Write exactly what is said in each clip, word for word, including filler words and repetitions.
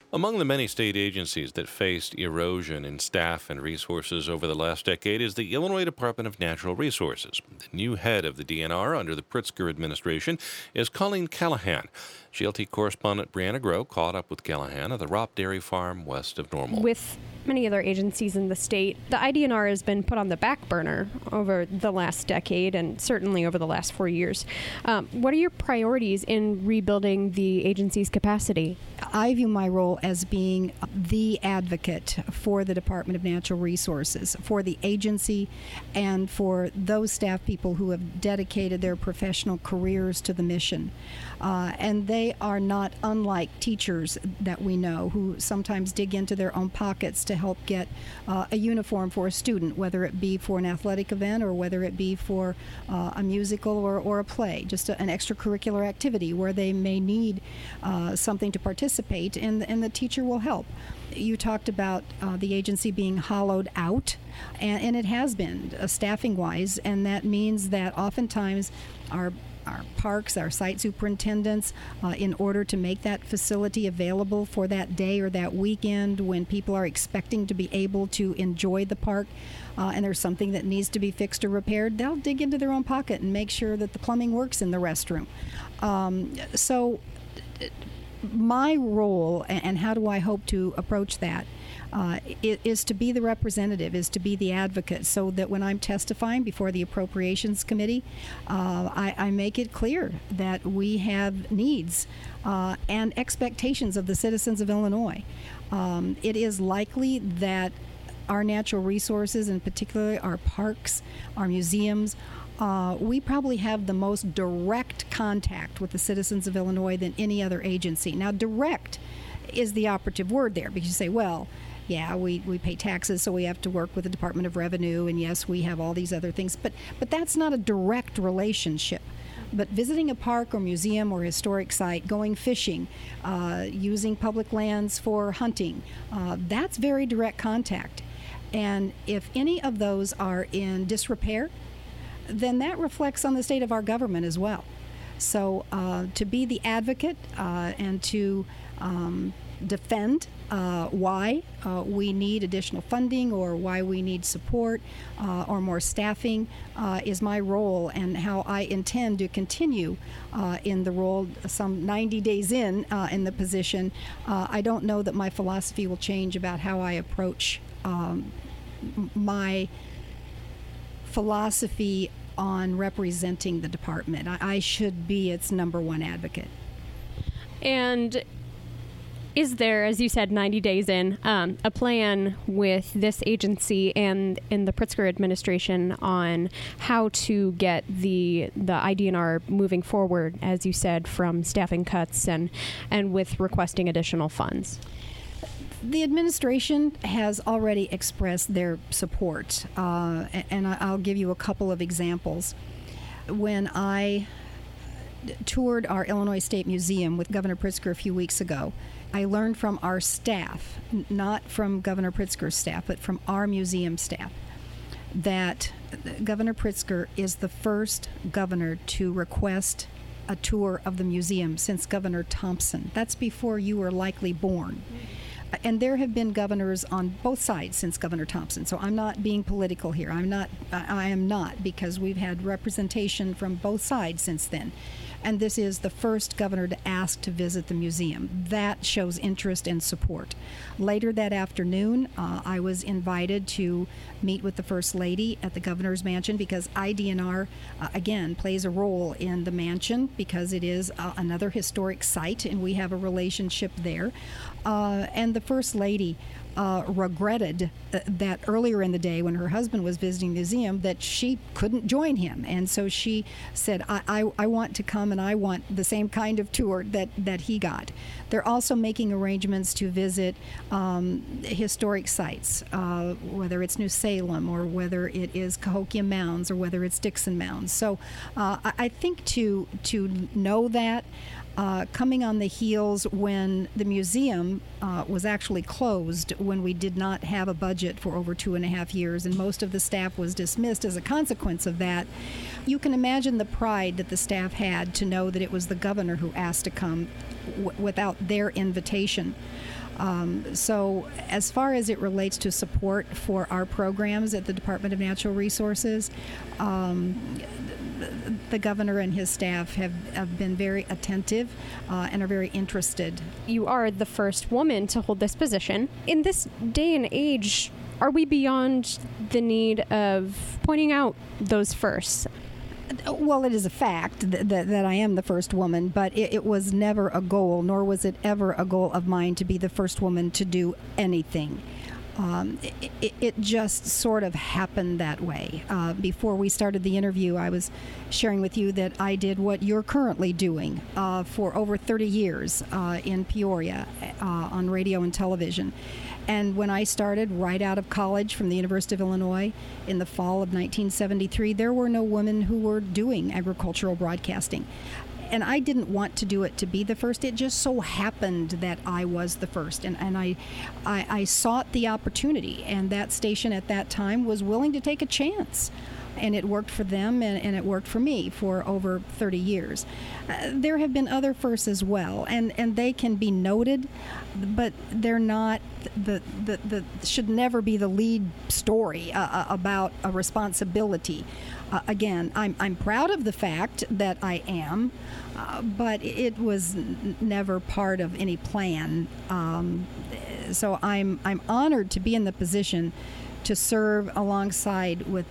Among the many state agencies that faced erosion in staff and resources over the last decade is the Illinois Department of Natural Resources. The new head of the D N R under the Pritzker administration is Colleen Callahan. G L T correspondent Brianna Groh caught up with Callahan at the Ropp Dairy Farm west of Normal. With many other agencies in the state, the I D N R has been put on the back burner over the last decade and certainly over the last four years. Um, what are your priorities in rebuilding the agency's capacity? I view my role as being the advocate for the Department of Natural Resources, for the agency, and for those staff people who have dedicated their professional careers to the mission. Uh, and they are not unlike teachers that we know who sometimes dig into their own pockets to help get uh, a uniform for a student, whether it be for an athletic event or whether it be for uh, a musical or, or a play, just a, an extracurricular activity where they may need uh, something to participate, and, and the teacher will help. You talked about uh, the agency being hollowed out, and, and it has been, uh, staffing-wise, and that means that oftentimes our our parks, our site superintendents, uh, in order to make that facility available for that day or that weekend when people are expecting to be able to enjoy the park, uh, and there's something that needs to be fixed or repaired, they'll dig into their own pocket and make sure that the plumbing works in the restroom. Um, so my role, and how do I hope to approach that, Uh, is to be the representative, is to be the advocate, so that when I'm testifying before the Appropriations Committee, uh, I, I make it clear that we have needs uh, and expectations of the citizens of Illinois. Um, it is likely that our natural resources, and particularly our parks, our museums, Uh, we probably have the most direct contact with the citizens of Illinois than any other agency. Now, direct is the operative word there, because you say, well, yeah, we, we pay taxes, so we have to work with the Department of Revenue, and yes, we have all these other things, but but that's not a direct relationship. But visiting a park or museum or historic site, going fishing, uh, using public lands for hunting, uh, that's very direct contact. And if any of those are in disrepair, then that reflects on the state of our government as well. So uh, to be the advocate uh, and to um, defend uh, why uh, we need additional funding or why we need support uh, or more staffing uh, is my role, and how I intend to continue uh, in the role some ninety days in uh, in the position. Uh, I don't know that my philosophy will change about how I approach um, my philosophy on representing the department. I, I should be its number one advocate. And is there, as you said, ninety days in, um, a plan with this agency and in the Pritzker administration on how to get the the I D N R moving forward, as you said, from staffing cuts and and with requesting additional funds? The administration has already expressed their support, uh, and I'll give you a couple of examples. When I toured our Illinois State Museum with Governor Pritzker a few weeks ago, I learned from our staff, not from Governor Pritzker's staff, but from our museum staff, that Governor Pritzker is the first governor to request a tour of the museum since Governor Thompson. That's before you were likely born. And there have been governors on both sides since Governor Thompson. So I'm not being political here. I'm not. I am not, because we've had representation from both sides since then. And this is the first governor to ask to visit the museum. That shows interest and support. Later that afternoon, uh, I was invited to meet with the First Lady at the Governor's Mansion, because I D N R, uh, again, plays a role in the mansion because it is uh, another historic site, and we have a relationship there. Uh, and the First Lady uh, regretted th- that earlier in the day, when her husband was visiting the museum, that she couldn't join him. And so she said, I, I, I want to come, and I want the same kind of tour that, that he got. They're also making arrangements to visit um, historic sites, uh, whether it's New Salem or whether it is Cahokia Mounds or whether it's Dixon Mounds. So uh, I, I think to to know that, Uh, coming on the heels when the museum uh, was actually closed, when we did not have a budget for over two and a half years, and most of the staff was dismissed as a consequence of that, you can imagine the pride that the staff had to know that it was the governor who asked to come w- without their invitation. Um, so as far as it relates to support for our programs at the Department of Natural Resources, um, the governor and his staff have, have been very attentive uh, and are very interested. You are the first woman to hold this position. In this day and age, are we beyond the need of pointing out those firsts? Well, it is a fact that, that, that I am the first woman, but it, it was never a goal, nor was it ever a goal of mine to be the first woman to do anything. Um, it, it, it just sort of happened that way. Uh, before we started the interview, I was sharing with you that I did what you're currently doing uh, for over thirty years uh, in Peoria uh, on radio and television. And when I started right out of college from the University of Illinois in the fall of nineteen seventy-three, there were no women who were doing agricultural broadcasting. And I didn't want to do it to be the first. It just so happened that I was the first. And, and I, I, I sought the opportunity. And that station at that time was willing to take a chance. And it worked for them, and, and it worked for me for over thirty years. Uh, there have been other firsts as well, and, and they can be noted, but they're not the, the, the should never be the lead story uh, about a responsibility. Uh, again, I'm, I'm proud of the fact that I am, uh, but it was n- never part of any plan. Um, so I'm, I'm honored to be in the position to serve alongside with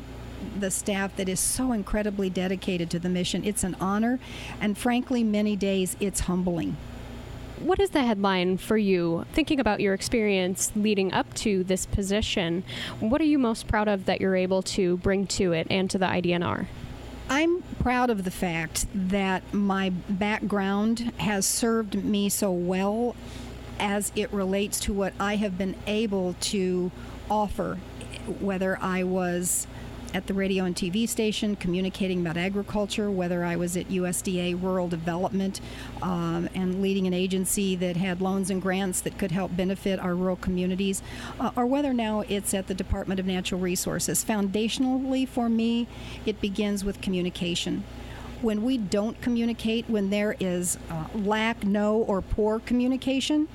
the staff that is so incredibly dedicated to the mission. It's an honor, and frankly, many days it's humbling. What is the headline for you? Thinking about your experience leading up to this position, what are you most proud of that you're able to bring to it and to the I D N R? I'm proud of the fact that my background has served me so well as it relates to what I have been able to offer, whether I was at the radio and T V station communicating about agriculture, whether I was at U S D A Rural Development um, and leading an agency that had loans and grants that could help benefit our rural communities, uh, or whether now it's at the Department of Natural Resources. Foundationally for me, it begins with communication. When we don't communicate, when there is uh, lack, no, or poor communication,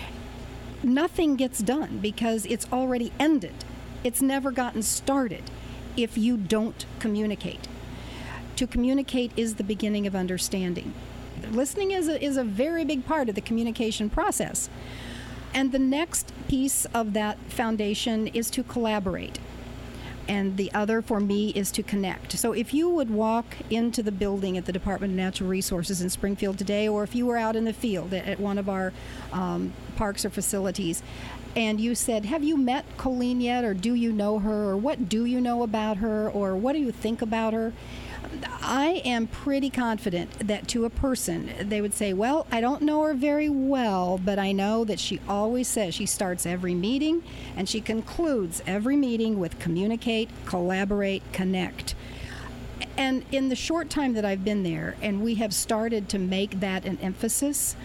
nothing gets done because it's already ended. It's never gotten started if you don't communicate. To communicate is the beginning of understanding. Listening is a, is a very big part of the communication process. And the next piece of that foundation is to collaborate. And the other for me is to connect. So if you would walk into the building at the Department of Natural Resources in Springfield today, or if you were out in the field at, at one of our um, parks or facilities, and you said, have you met Colleen yet, or do you know her, or what do you know about her, or what do you think about her? I am pretty confident that to a person, they would say, well, I don't know her very well, but I know that she always says she starts every meeting and she concludes every meeting with communicate, collaborate, connect. And in the short time that I've been there, and we have started to make that an emphasis,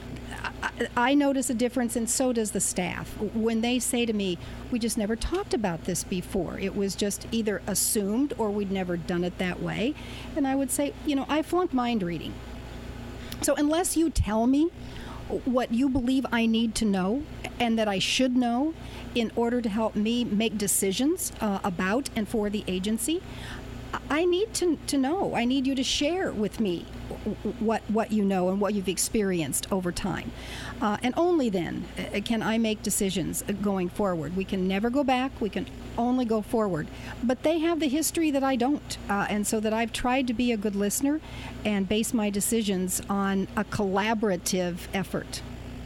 I notice a difference, and so does the staff. When they say to me, we just never talked about this before. It was just either assumed or we'd never done it that way. And I would say, you know, I flunked mind reading. So unless you tell me what you believe I need to know and that I should know in order to help me make decisions uh, about and for the agency, I need to, to know. I need you to share with me what what you know and what you've experienced over time. Uh, and only then can I make decisions going forward. We can never go back. We can only go forward. But they have the history that I don't. Uh, and so that I've tried to be a good listener and base my decisions on a collaborative effort.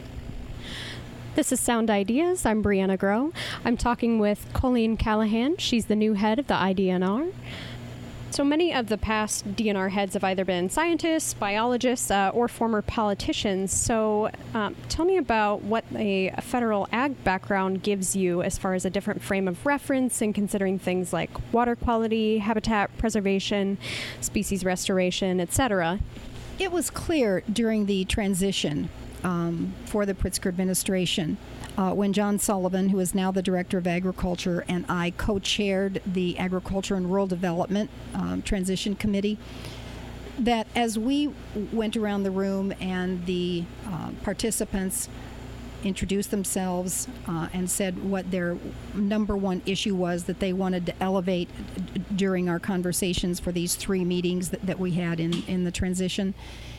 This is Sound Ideas. I'm Brianna Groh. I'm talking with Colleen Callahan. She's the new head of the I D N R. So many of the past D N R heads have either been scientists, biologists, uh, or former politicians. So um, tell me about what a, a federal ag background gives you as far as a different frame of reference in considering things like water quality, habitat preservation, species restoration, et cetera. It was clear during the transition um, for the Pritzker administration Uh, when John Sullivan, who is now the Director of Agriculture, and I co-chaired the Agriculture and Rural Development um, Transition Committee, that as we went around the room and the uh, participants introduced themselves uh, and said what their number one issue was that they wanted to elevate d- during our conversations for these three meetings that, that we had in, in the transition.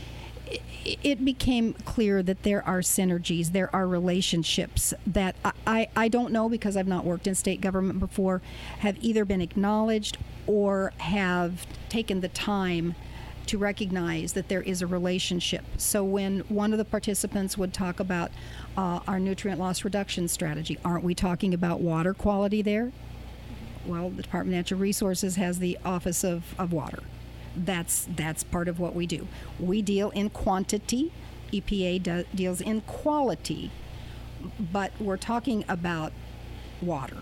It became clear that there are synergies, there are relationships that I, I, I don't know, because I've not worked in state government before, have either been acknowledged or have taken the time to recognize that there is a relationship. So when one of the participants would talk about uh, our nutrient loss reduction strategy, aren't we talking about water quality there? Well, the Department of Natural Resources has the Office of, of Water. That's that's part of what we do. We deal in quantity. E P A do, deals in quality, but we're talking about water.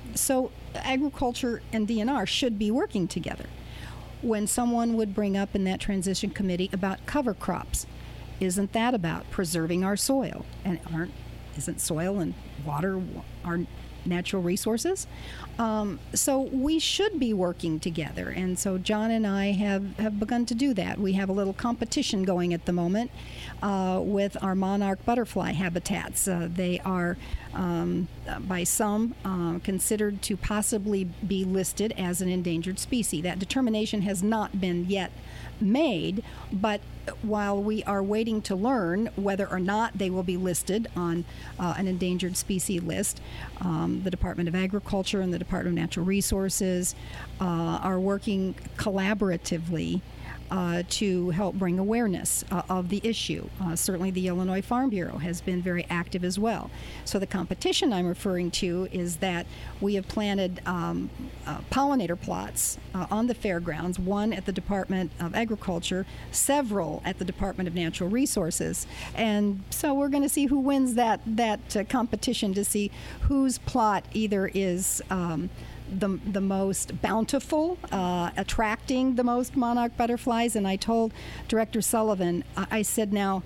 So agriculture and D N R should be working together. When someone would bring up in that transition committee about cover crops, isn't that about preserving our soil? And aren't isn't soil and water our natural resources? Um, so we should be working together. And so John and I have, have begun to do that. We have a little competition going at the moment uh, with our monarch butterfly habitats. Uh, they are, um, by some, uh, considered to possibly be listed as an endangered species. That determination has not been yet made, but while we are waiting to learn whether or not they will be listed on uh, an endangered species list, um, the Department of Agriculture and the Department of Natural Resources uh, are working collaboratively Uh, to help bring awareness uh, of the issue. Uh, certainly the Illinois Farm Bureau has been very active as well. So the competition I'm referring to is that we have planted um, uh, pollinator plots uh, on the fairgrounds, one at the Department of Agriculture, several at the Department of Natural Resources. And so we're going to see who wins that, that uh, competition, to see whose plot either is um, the the most bountiful, uh, attracting the most monarch butterflies. And I told Director Sullivan, I, I said, now,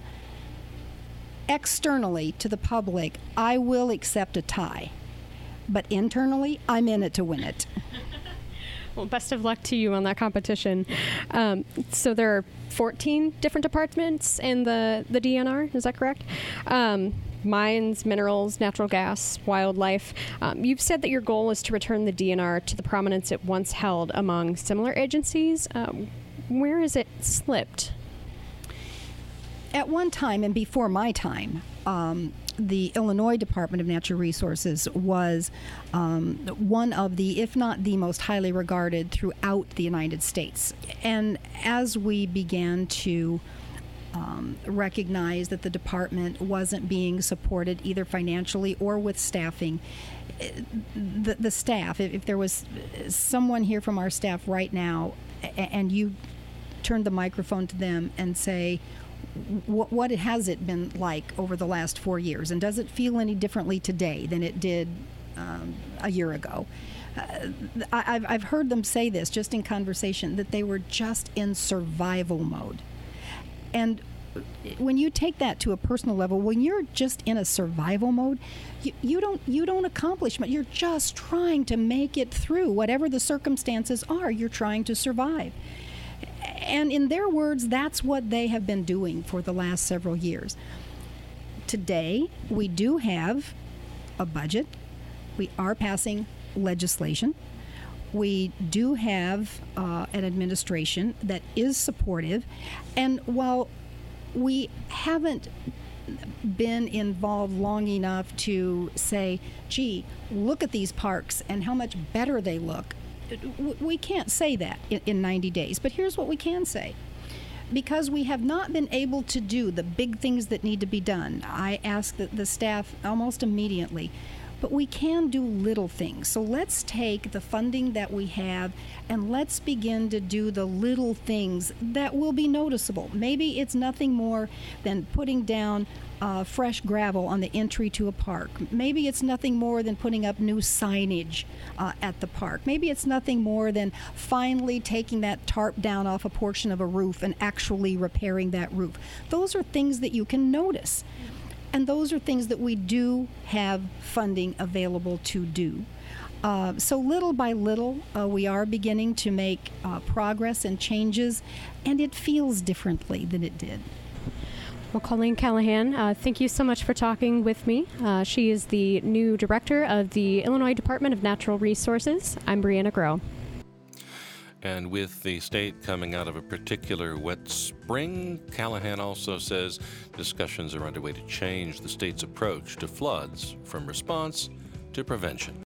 externally to the public, I will accept a tie. But internally, I'm in it to win it. Well, best of luck to you on that competition. Um, so there are fourteen different departments in the, the D N R, is that correct? Um, mines, minerals, natural gas, wildlife. Um, you've said that your goal is to return the D N R to the prominence it once held among similar agencies. Um, where has it slipped? At one time, and before my time, um, the Illinois Department of Natural Resources was um, one of the, if not the most highly regarded throughout the United States. And as we began to Um, recognize that the department wasn't being supported either financially or with staffing, the, the staff, if, if there was someone here from our staff right now and you turned the microphone to them and say, what, what has it been like over the last four years? And does it feel any differently today than it did um, a year ago? Uh, I, I've, I've heard them say this just in conversation, that they were just in survival mode. And when you take that to a personal level, when you're just in a survival mode, you, you don't you don't accomplish much. You're just trying to make it through whatever the circumstances are. You're trying to survive. And in their words, that's what they have been doing for the last several years. Today, we do have a budget. We are passing legislation. We do have uh, an administration that is supportive. And while we haven't been involved long enough to say, gee, look at these parks and how much better they look, we can't say that in, in ninety days. But here's what we can say. Because we have not been able to do the big things that need to be done, I asked the, the staff almost immediately, but we can do little things. So let's take the funding that we have and let's begin to do the little things that will be noticeable. Maybe it's nothing more than putting down uh, fresh gravel on the entry to a park. Maybe it's nothing more than putting up new signage uh, at the park. Maybe it's nothing more than finally taking that tarp down off a portion of a roof and actually repairing that roof. Those are things that you can notice. And those are things that we do have funding available to do. Uh, so little by little, uh, we are beginning to make uh, progress and changes, and it feels differently than it did. Well, Colleen Callahan, uh, thank you so much for talking with me. Uh, she is the new director of the Illinois Department of Natural Resources. I'm Brianna Groh. And with the state coming out of a particular wet spring, Callahan also says discussions are underway to change the state's approach to floods from response to prevention.